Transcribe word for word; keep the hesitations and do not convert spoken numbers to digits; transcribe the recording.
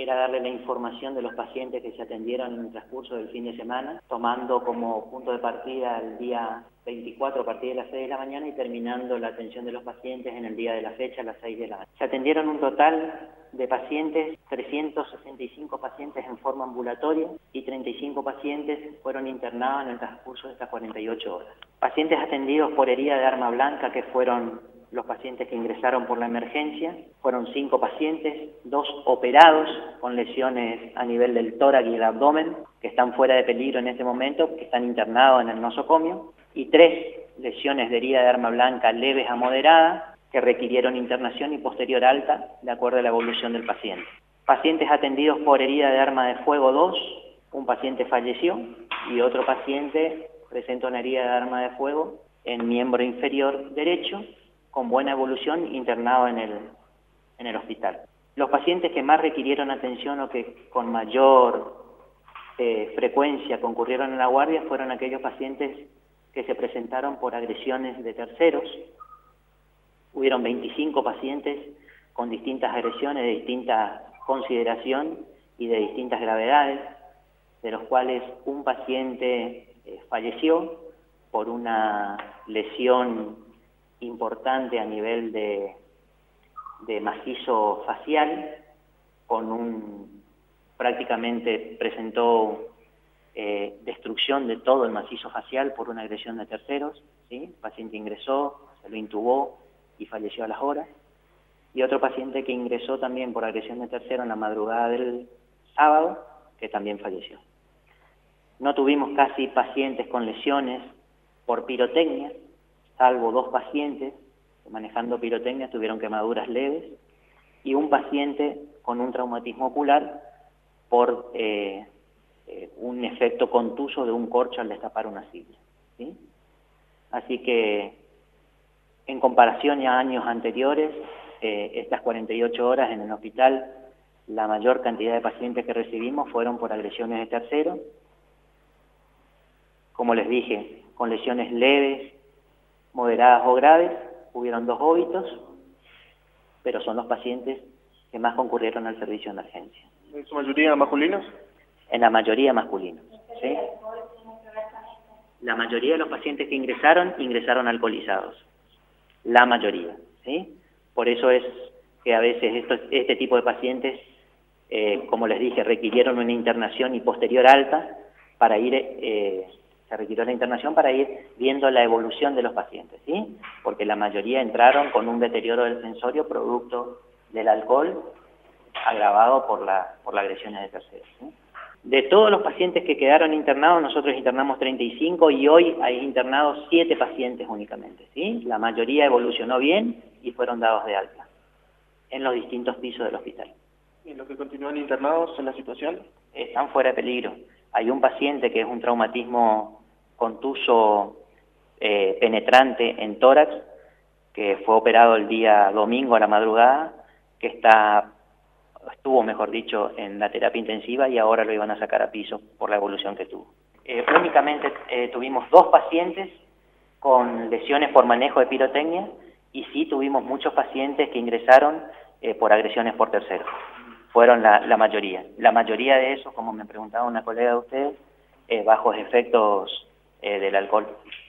era darle la información de los pacientes que se atendieron en el transcurso del fin de semana, tomando como punto de partida el día veinticuatro a partir de las seis de la mañana y terminando la atención de los pacientes en el día de la fecha a las seis de la mañana. Se atendieron un total de pacientes, trescientos sesenta y cinco pacientes en forma ambulatoria y treinta y cinco pacientes fueron internados en el transcurso de estas cuarenta y ocho horas. Pacientes atendidos por herida de arma blanca, que fueron los pacientes que ingresaron por la emergencia, fueron cinco pacientes, dos operados con lesiones a nivel del tórax y el abdomen, que están fuera de peligro en este momento, que están internados en el nosocomio, y tres lesiones de herida de arma blanca leves a moderada, que requirieron internación y posterior alta, de acuerdo a la evolución del paciente. Pacientes atendidos por herida de arma de fuego dos, un paciente falleció y otro paciente presenta una herida de arma de fuego en miembro inferior derecho, con buena evolución, internado en el, en el hospital. Los pacientes que más requirieron atención o que con mayor eh, frecuencia concurrieron a la guardia fueron aquellos pacientes que se presentaron por agresiones de terceros. Hubieron veinticinco pacientes con distintas agresiones de distinta consideración y de distintas gravedades, de los cuales un paciente eh, falleció por una lesión importante a nivel de, de macizo facial, con un prácticamente presentó eh, destrucción de todo el macizo facial por una agresión de terceros, ¿sí? El paciente ingresó, se lo intubó y falleció a las horas, y otro paciente que ingresó también por agresión de tercero en la madrugada del sábado, que también falleció. No tuvimos casi pacientes con lesiones por pirotecnia, salvo dos pacientes que manejando pirotecnia tuvieron quemaduras leves, y un paciente con un traumatismo ocular por eh, eh, un efecto contuso de un corcho al destapar una silla, ¿sí? Así que, en comparación a años anteriores, eh, estas cuarenta y ocho horas en el hospital, la mayor cantidad de pacientes que recibimos fueron por agresiones de terceros, como les dije, con lesiones leves, moderadas o graves. Hubieron dos óbitos, pero son los pacientes que más concurrieron al servicio de emergencia. ¿En su mayoría masculinos? En la mayoría masculinos, ¿sí? La mayoría de los pacientes que ingresaron, ingresaron alcoholizados. La mayoría, ¿sí? Por eso es que a veces esto, este tipo de pacientes, eh, como les dije, requirieron una internación y posterior alta para ir... Eh, se requirió la internación para ir viendo la evolución de los pacientes, ¿sí? Porque la mayoría entraron con un deterioro del sensorio producto del alcohol agravado por la, por las agresiones de terceros, ¿sí? De todos los pacientes que quedaron internados, nosotros internamos treinta y cinco y hoy hay internados siete pacientes únicamente, ¿sí? La mayoría evolucionó bien y fueron dados de alta en los distintos pisos del hospital. ¿Y los que continúan internados en la situación? Están fuera de peligro. Hay un paciente que es un traumatismo contuso eh, penetrante en tórax, que fue operado el día domingo a la madrugada, que está, estuvo, mejor dicho, en la terapia intensiva y ahora lo iban a sacar a piso por la evolución que tuvo. Eh, únicamente eh, tuvimos dos pacientes con lesiones por manejo de pirotecnia y sí tuvimos muchos pacientes que ingresaron eh, por agresiones por terceros. Fueron la, la mayoría. La mayoría de esos, como me preguntaba una colega de ustedes, eh, bajos efectos eh, del alcohol.